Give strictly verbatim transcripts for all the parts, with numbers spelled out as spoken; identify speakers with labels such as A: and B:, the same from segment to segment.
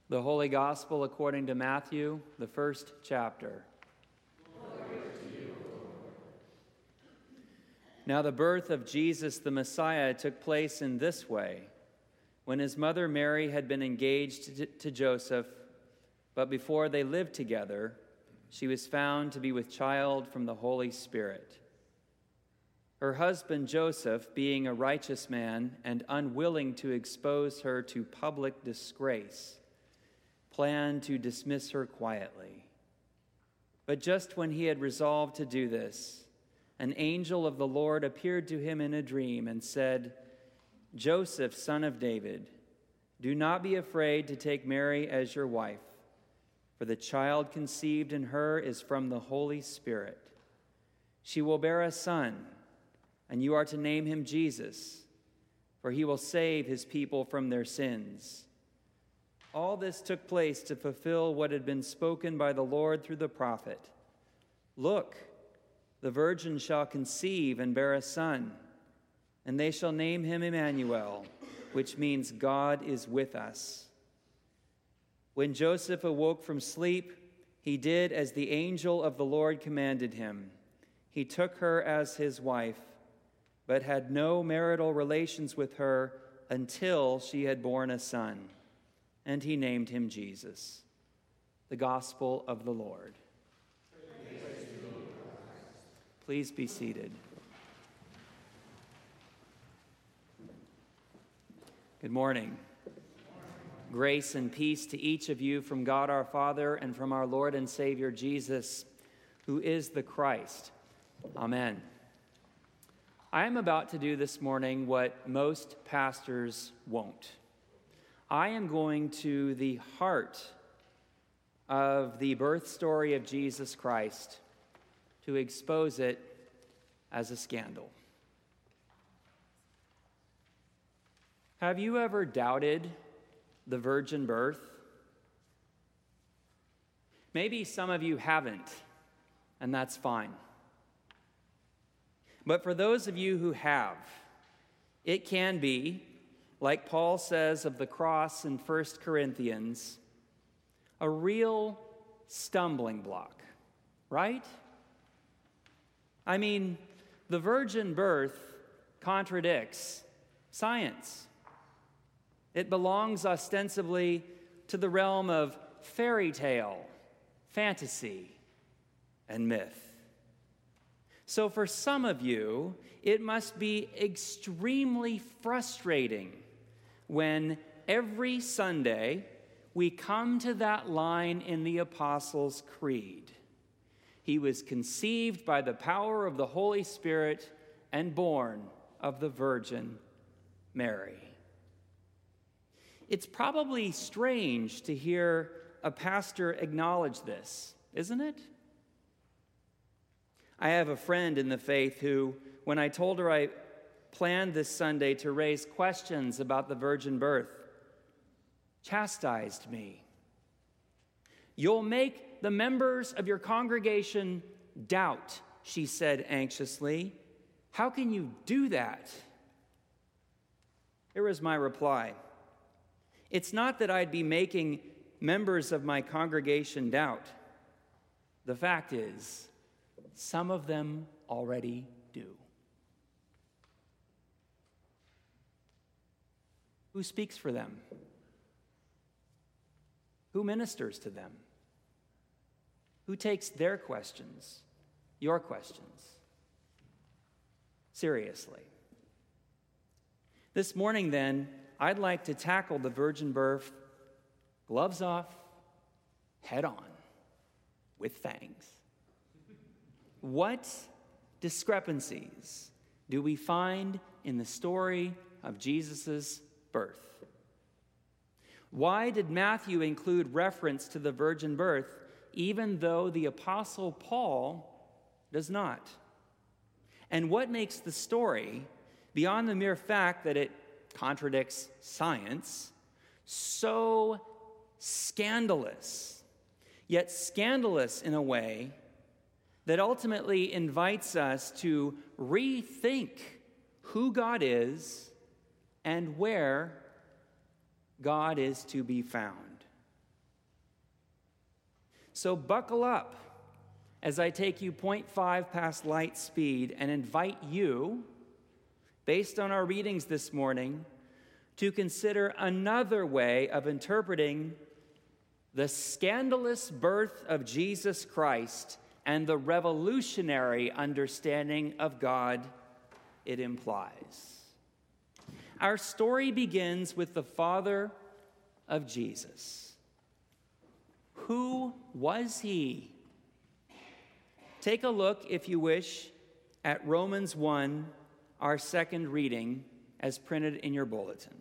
A: The Holy Gospel according to Matthew, the first chapter.
B: Glory to you, Lord.
A: Now the birth of Jesus the Messiah took place in this way. When his mother Mary had been engaged to Joseph, but before they lived together, she was found to be with child from the Holy Spirit. Her husband Joseph, being a righteous man and unwilling to expose her to public disgrace, planned to dismiss her quietly. But just when he had resolved to do this, an angel of the Lord appeared to him in a dream and said, "Joseph, son of David, do not be afraid to take Mary as your wife, for the child conceived in her is from the Holy Spirit. She will bear a son, and you are to name him Jesus, for he will save his people from their sins." All this took place to fulfill what had been spoken by the Lord through the prophet. "Look, the virgin shall conceive and bear a son, and they shall name him Emmanuel, which means God is with us." When Joseph awoke from sleep, he did as the angel of the Lord commanded him. He took her as his wife, but had no marital relations with her until she had borne a son, and he named him Jesus. The Gospel of the Lord.
B: Praise to you, Lord.
A: Please be seated. Good morning. Grace and peace to each of you from God our Father and from our Lord and Savior Jesus, who is the Christ. Amen. I am about to do this morning what most pastors won't. I am going to the heart of the birth story of Jesus Christ to expose it as a scandal. Have you ever doubted the virgin birth? Maybe some of you haven't, and that's fine. But for those of you who have, it can be, like Paul says of the cross in First Corinthians, a real stumbling block, right? I mean, the virgin birth contradicts science. It belongs ostensibly to the realm of fairy tale, fantasy, and myth. So for some of you, it must be extremely frustrating when every Sunday we come to that line in the Apostles' Creed. He was conceived by the power of the Holy Spirit and born of the Virgin Mary. It's probably strange to hear a pastor acknowledge this, isn't it? I have a friend in the faith who, when I told her I planned this Sunday to raise questions about the virgin birth, chastised me. "You'll make the members of your congregation doubt," she said anxiously. "How can you do that?" Here was my reply. It's not that I'd be making members of my congregation doubt. The fact is, some of them already do. Who speaks for them? Who ministers to them? Who takes their questions, your questions, seriously? This morning, then, I'd like to tackle the virgin birth, gloves off, head on, with fangs. What discrepancies do we find in the story of Jesus' birth? Why did Matthew include reference to the virgin birth, even though the Apostle Paul does not? And what makes the story, beyond the mere fact that it contradicts science, so scandalous, yet scandalous in a way that ultimately invites us to rethink who God is and where God is to be found? So buckle up as I take you zero point five past light speed and invite you, based on our readings this morning, to consider another way of interpreting the scandalous birth of Jesus Christ and the revolutionary understanding of God it implies. Our story begins with the father of Jesus. Who was he? Take a look, if you wish, at Romans one, our second reading, as printed in your bulletin.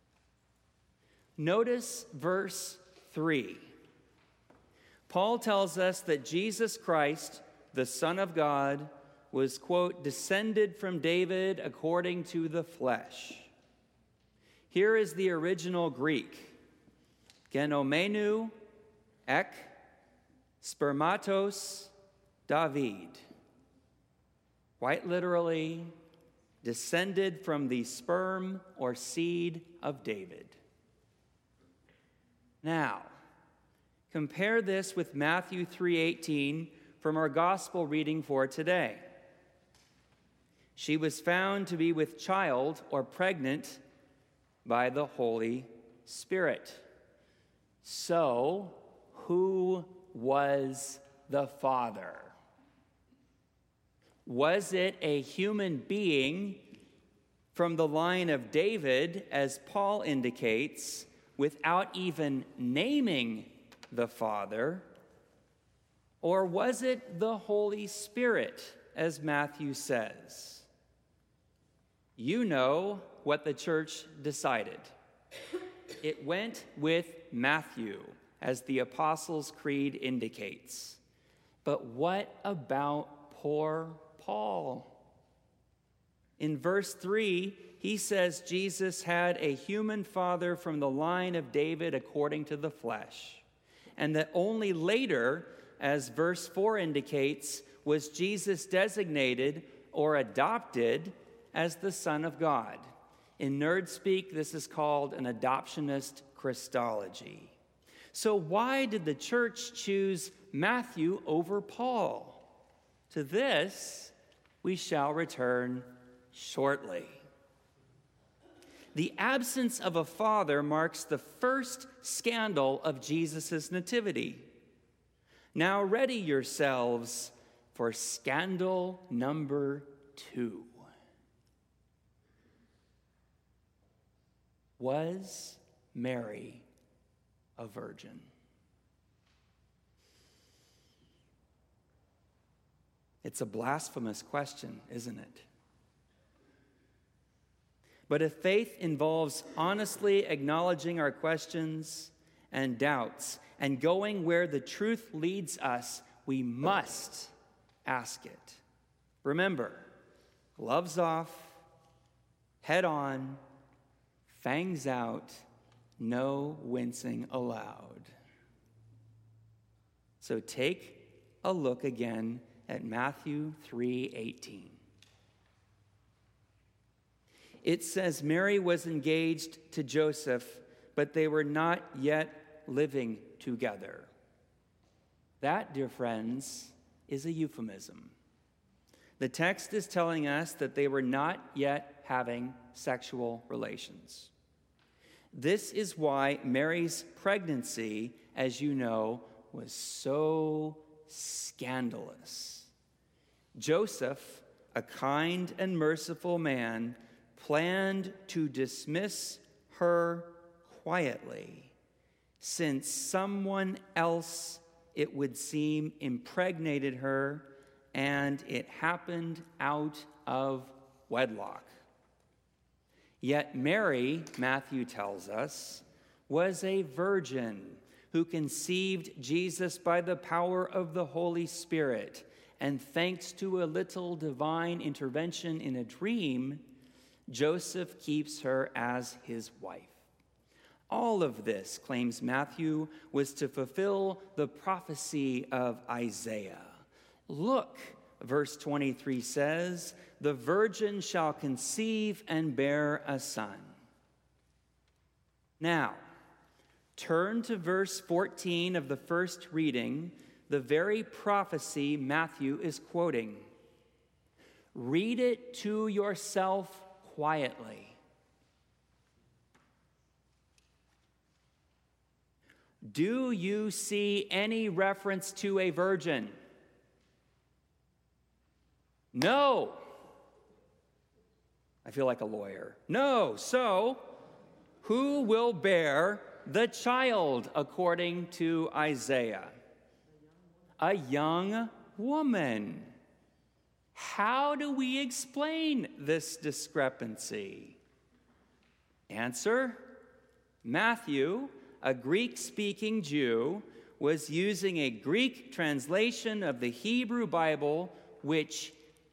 A: Notice verse three. Paul tells us that Jesus Christ, the Son of God, was, quote, descended from David according to the flesh. Here is the original Greek. Genomenu ek spermatos David. Quite literally, descended from the sperm or seed of David. Now, compare this with Matthew three eighteen from our gospel reading for today. She was found to be with child or pregnant by the Holy Spirit. So, who was the Father? Was it a human being from the line of David, as Paul indicates, without even naming the Father? Or was it the Holy Spirit, as Matthew says? You know what the church decided. It went with Matthew, as the Apostles' Creed indicates. But what about poor Paul? In verse three, he says Jesus had a human father from the line of David according to the flesh, and that only later, as verse four indicates, was Jesus designated or adopted as the Son of God. In nerd speak, this is called an adoptionist Christology. So why did the church choose Matthew over Paul? To this, we shall return shortly. The absence of a father marks the first scandal of Jesus' nativity. Now ready yourselves for scandal number two. Was Mary a virgin? It's a blasphemous question, isn't it? But if faith involves honestly acknowledging our questions and doubts and going where the truth leads us, we must ask it. Remember, gloves off, head on, fangs out, no wincing allowed. So take a look again at Matthew three eighteen. It says Mary was engaged to Joseph, but they were not yet living together. That, dear friends, is a euphemism. The text is telling us that they were not yet having sexual relations. This is why Mary's pregnancy, as you know, was so scandalous. Joseph, a kind and merciful man, planned to dismiss her quietly, since someone else, it would seem, impregnated her, and it happened out of wedlock. Yet Mary, Matthew tells us, was a virgin who conceived Jesus by the power of the Holy Spirit, and thanks to a little divine intervention in a dream, Joseph keeps her as his wife. All of this, claims Matthew, was to fulfill the prophecy of Isaiah. Look, verse twenty-three says, the virgin shall conceive and bear a son. Now, Turn to verse fourteen of the first reading, the very prophecy Matthew is quoting. Read it to yourself quietly. Do you see any reference to a virgin? No. I feel like a lawyer. No. So, who will bear the child according to Isaiah? A young woman. How do we explain this discrepancy? Answer: Matthew, a Greek-speaking Jew, was using a Greek translation of the Hebrew Bible, which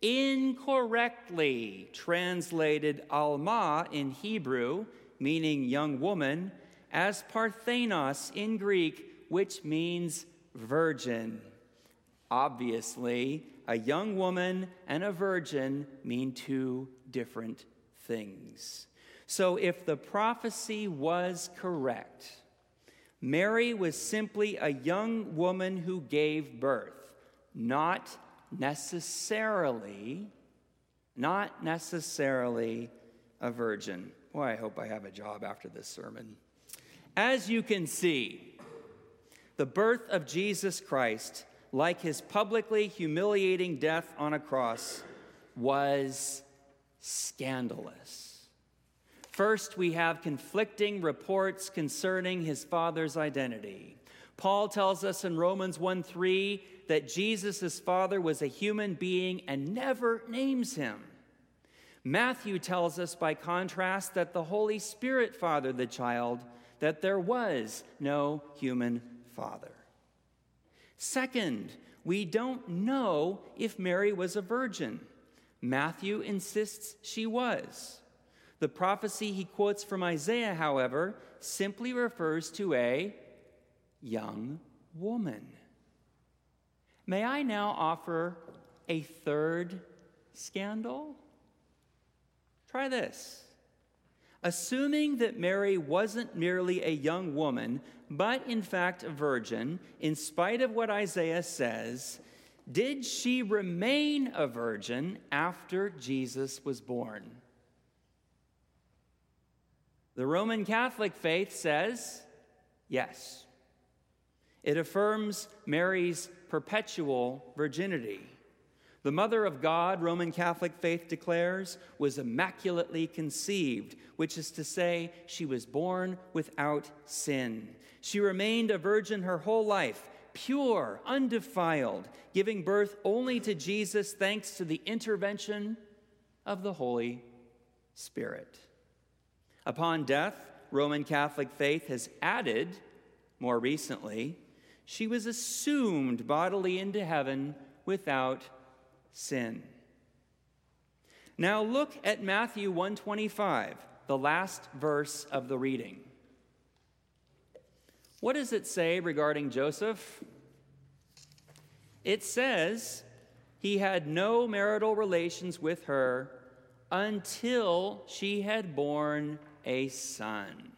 A: incorrectly translated alma in Hebrew, meaning young woman, as parthenos in Greek, which means virgin. Obviously, a young woman and a virgin mean two different things. So if the prophecy was correct, Mary was simply a young woman who gave birth, not necessarily, not necessarily a virgin. Boy, I hope I have a job after this sermon. As you can see, the birth of Jesus Christ, like his publicly humiliating death on a cross, was scandalous. First, we have conflicting reports concerning his father's identity. Paul tells us in Romans one three that Jesus' father was a human being and never names him. Matthew tells us, by contrast, that the Holy Spirit fathered the child, that there was no human father. Second, we don't know if Mary was a virgin. Matthew insists she was. The prophecy he quotes from Isaiah, however, simply refers to a young woman. May I now offer a third scandal? Try this. Assuming that Mary wasn't merely a young woman, but in fact a virgin, in spite of what Isaiah says, did she remain a virgin after Jesus was born? The Roman Catholic faith says yes. It affirms Mary's perpetual virginity. The Mother of God, Roman Catholic faith declares, was immaculately conceived, which is to say, she was born without sin. She remained a virgin her whole life, pure, undefiled, giving birth only to Jesus thanks to the intervention of the Holy Spirit. Upon death, Roman Catholic faith has added, more recently, she was assumed bodily into heaven without sin. Now look at Matthew one twenty-five, the last verse of the reading. What does it say regarding Joseph? It says he had no marital relations with her until she had borne a son.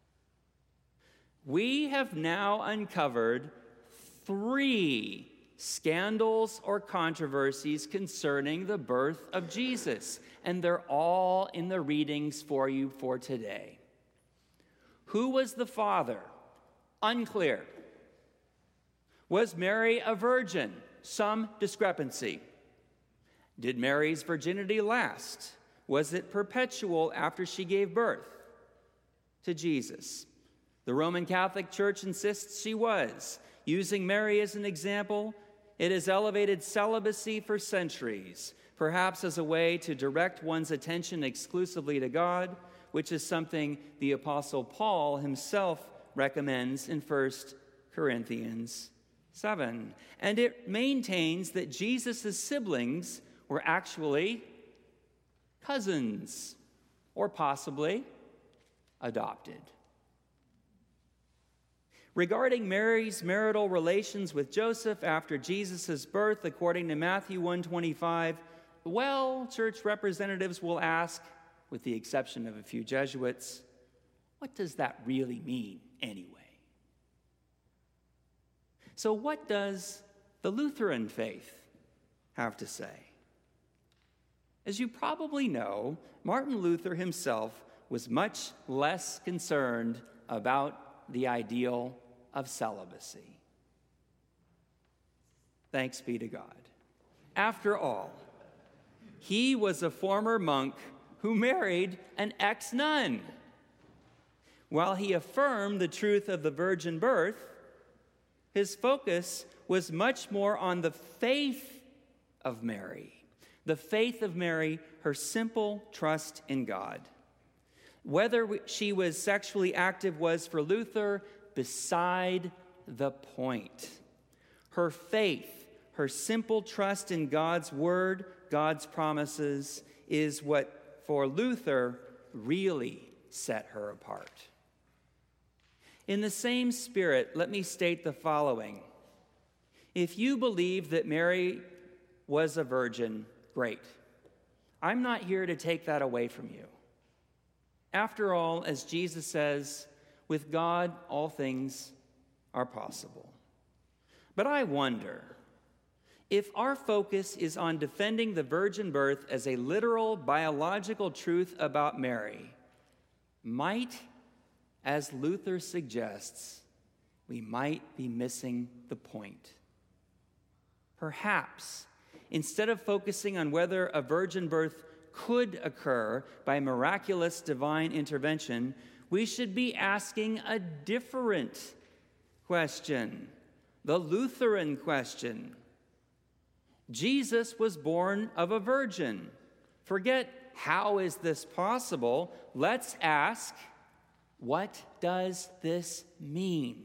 A: We have now uncovered three scandals or controversies concerning the birth of Jesus, and they're all in the readings for you for today. Who was the father? Unclear. Was Mary a virgin? Some discrepancy. Did Mary's virginity last? Was it perpetual after she gave birth to Jesus? The Roman Catholic Church insists she was. Using Mary as an example, it has elevated celibacy for centuries, perhaps as a way to direct one's attention exclusively to God, which is something the Apostle Paul himself recommends in First Corinthians seven. And it maintains that Jesus' siblings were actually cousins, or possibly adopted. Regarding Mary's marital relations with Joseph after Jesus' birth, according to Matthew one twenty-five, well, church representatives will ask, with the exception of a few Jesuits, what does that really mean anyway? So what does the Lutheran faith have to say? As you probably know, Martin Luther himself was much less concerned about the ideal of celibacy. Thanks be to God. After all, he was a former monk who married an ex-nun. While he affirmed the truth of the virgin birth, his focus was much more on the faith of Mary. The faith of Mary, her simple trust in God. Whether she was sexually active was, for Luther, beside the point. Her faith, her simple trust in God's word, God's promises, is what, for Luther, really set her apart. In the same spirit, let me state the following. If you believe that Mary was a virgin, great. I'm not here to take that away from you. After all, as Jesus says, with God, all things are possible. But I wonder, if our focus is on defending the virgin birth as a literal biological truth about Mary, might, as Luther suggests, we might be missing the point. Perhaps, instead of focusing on whether a virgin birth could occur by miraculous divine intervention, we should be asking a different question, the Lutheran question. Jesus was born of a virgin. Forget how is this possible? Let's ask, what does this mean?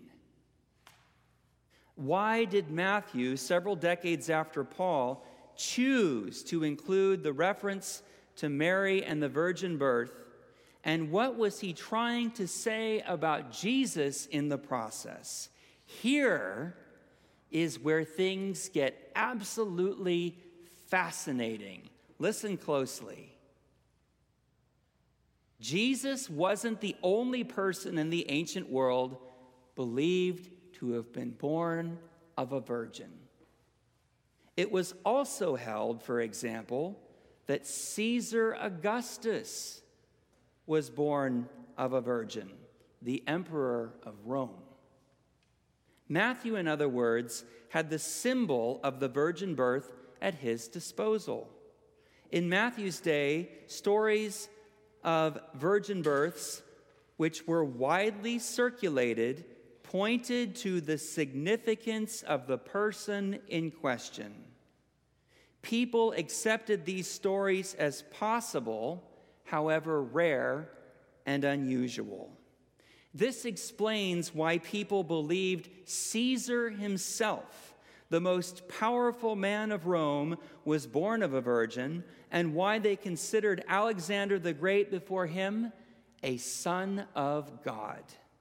A: Why did Matthew, several decades after Paul, choose to include the reference to Mary and the virgin birth? And what was he trying to say about Jesus in the process? Here is where things get absolutely fascinating. Listen closely. Jesus wasn't the only person in the ancient world believed to have been born of a virgin. It was also held, for example, that Caesar Augustus was born of a virgin, the emperor of Rome. Matthew, in other words, had the symbol of the virgin birth at his disposal. In Matthew's day, stories of virgin births, which were widely circulated, pointed to the significance of the person in question. People accepted these stories as possible, however rare and unusual. This explains why people believed Caesar himself, the most powerful man of Rome, was born of a virgin, and why they considered Alexander the Great before him a son of God.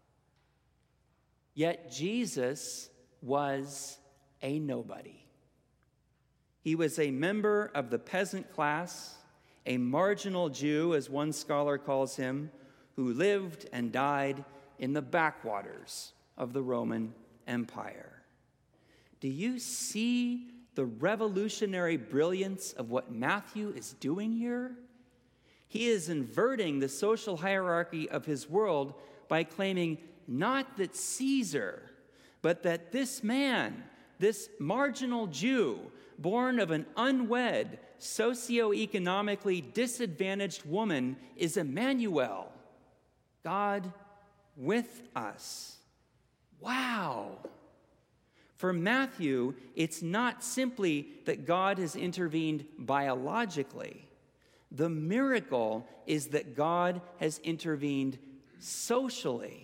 A: Yet Jesus was a nobody. He was a member of the peasant class, a marginal Jew, as one scholar calls him, who lived and died in the backwaters of the Roman Empire. Do you see the revolutionary brilliance of what Matthew is doing here? He is inverting the social hierarchy of his world by claiming not that Caesar, but that this man, this marginal Jew, born of an unwed, socioeconomically disadvantaged woman, is Emmanuel, God with us. Wow! For Matthew, it's not simply that God has intervened biologically. The miracle is that God has intervened socially.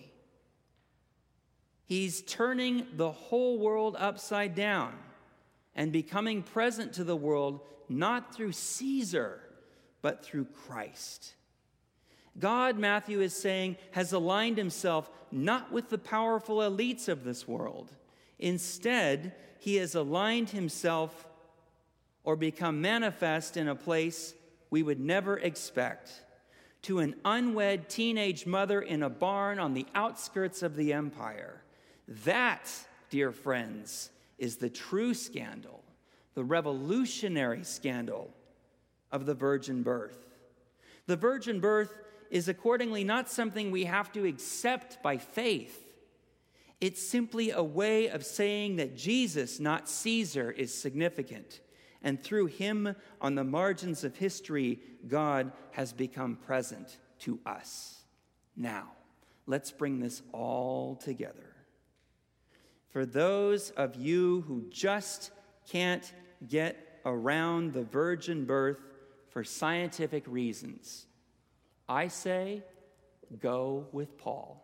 A: He's turning the whole world upside down and becoming present to the world not through Caesar, but through Christ. God, Matthew is saying, has aligned himself not with the powerful elites of this world. Instead, he has aligned himself or become manifest in a place we would never expect, to an unwed teenage mother in a barn on the outskirts of the empire. That dear friends, is the true scandal, the revolutionary scandal of the virgin birth. The virgin birth is accordingly not something we have to accept by faith. It's simply a way of saying that Jesus, not Caesar, is significant. And through him, on the margins of history, God has become present to us. Now, let's bring this all together. For those of you who just can't get around the virgin birth for scientific reasons, I say, go with Paul.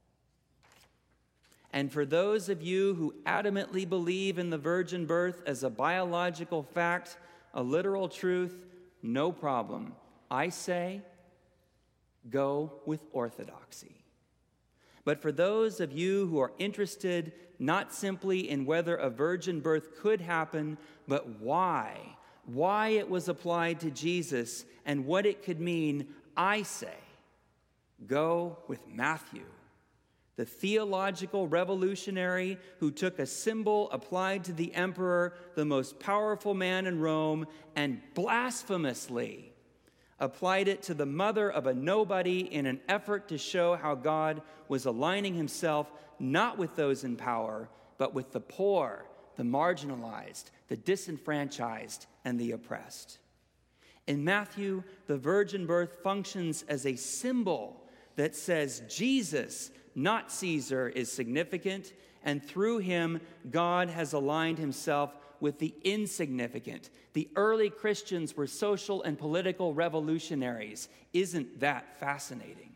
A: And for those of you who adamantly believe in the virgin birth as a biological fact, a literal truth, no problem. I say, go with orthodoxy. But for those of you who are interested not simply in whether a virgin birth could happen, but why, why it was applied to Jesus and what it could mean, I say, go with Matthew, the theological revolutionary who took a symbol applied to the emperor, the most powerful man in Rome, and blasphemously applied it to the mother of a nobody in an effort to show how God was aligning himself not with those in power, but with the poor, the marginalized, the disenfranchised, and the oppressed. In Matthew, the virgin birth functions as a symbol that says Jesus, not Caesar, is significant, and through him, God has aligned himself with the insignificant. The early Christians were social and political revolutionaries. Isn't that fascinating?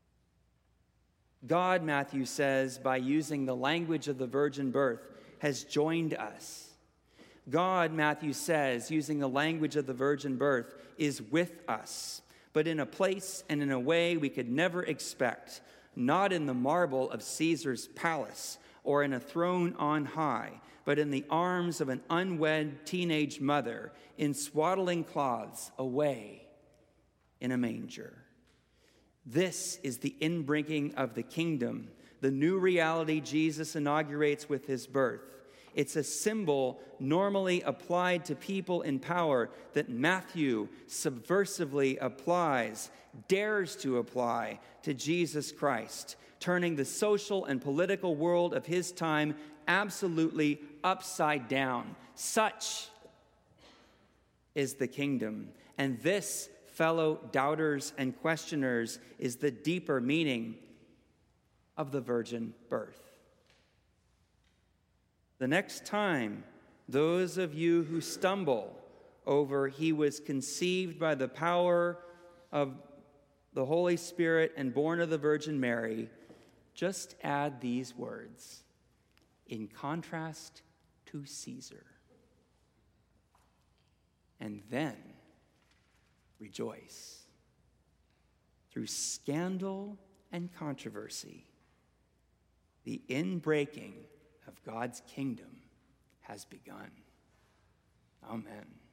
A: God, Matthew says, by using the language of the virgin birth, has joined us. God, Matthew says, using the language of the virgin birth, is with us, but in a place and in a way we could never expect, not in the marble of Caesar's palace or in a throne on high, but in the arms of an unwed teenage mother in swaddling cloths away in a manger. This is the inbringing of the kingdom, the new reality Jesus inaugurates with his birth. It's a symbol normally applied to people in power that Matthew subversively applies, dares to apply to Jesus Christ, turning the social and political world of his time absolutely upside down. Such is the kingdom. And this, fellow doubters and questioners, is the deeper meaning of the virgin birth. The next time those of you who stumble over he was conceived by the power of the Holy Spirit and born of the Virgin Mary, just add these words, in contrast to Caesar. And then rejoice. Through scandal and controversy, the inbreaking of God's kingdom has begun. Amen.